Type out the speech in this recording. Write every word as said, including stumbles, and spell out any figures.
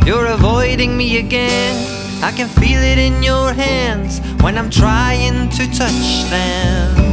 You're avoiding me again. I can feel it in your hands when I'm trying to touch them.